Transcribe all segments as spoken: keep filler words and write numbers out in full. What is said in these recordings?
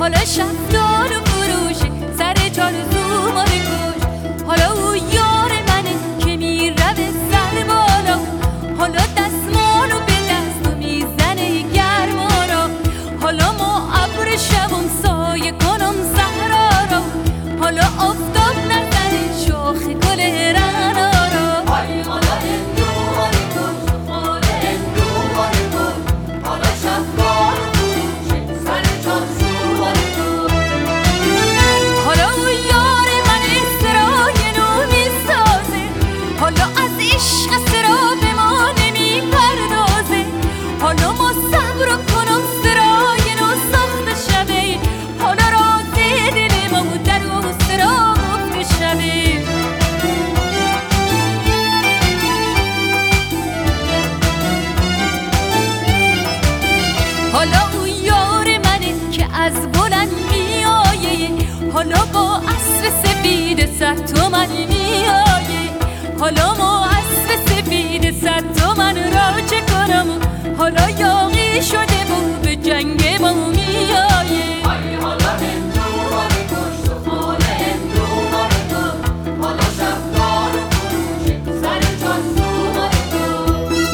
حالا شفتار و فروشه سر چار زوم و بکش. حالا او یار منه که میره به سر بالا، حالا دستمالو به دست و میزنه گرما را. حالا ما ابر شبم سایه کنم صحرا را، حالا آفتاب نزنه شاخ گل رعنا را. ای حالا هندو ماره کش، ماره هندو ماره کش. حالا شفتار و فروشه سر چار زوم و بکش. حالا او یار من سرای نو میسازه، حالا از عشق سرا به ما نمیپردازه. حالا ما صبر کنم سرای نو ساخت شبه، حالا راز دل ما در او سرا گفت شبه. حالا او یار منه که از بلند میایه، حالا با اسب سفید صد تومن میایه. حالا ما اسب سفید صد تومن را چه کنم، حالا یاغی شده و به جنگ ما میایه. ای حالا هندو ماره کش، ماره هندو ماره کش. حالا شفتار و فروشه سر چار زوم و بکش.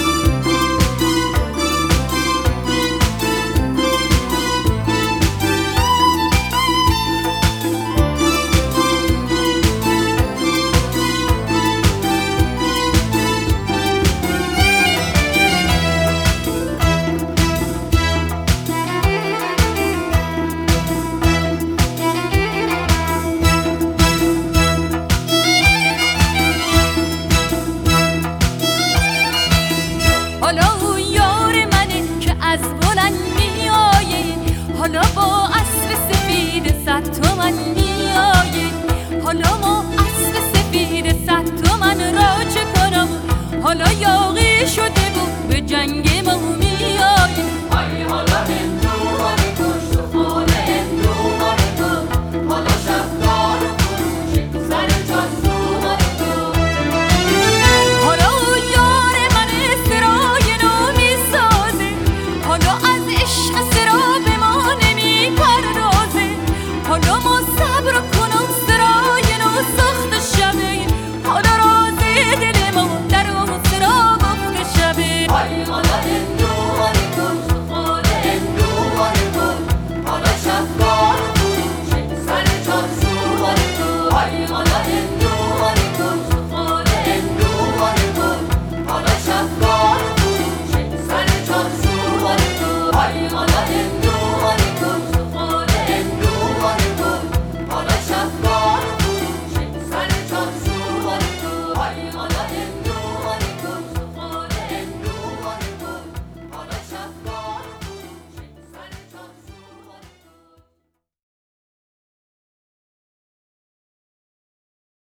حالا او یار منه که از بلند میایه، حالا با اسب سفید صد تومن میایه. حالا ما اسب سفید صد تومن را چه کنم، حالا یاغی شده و به جنگ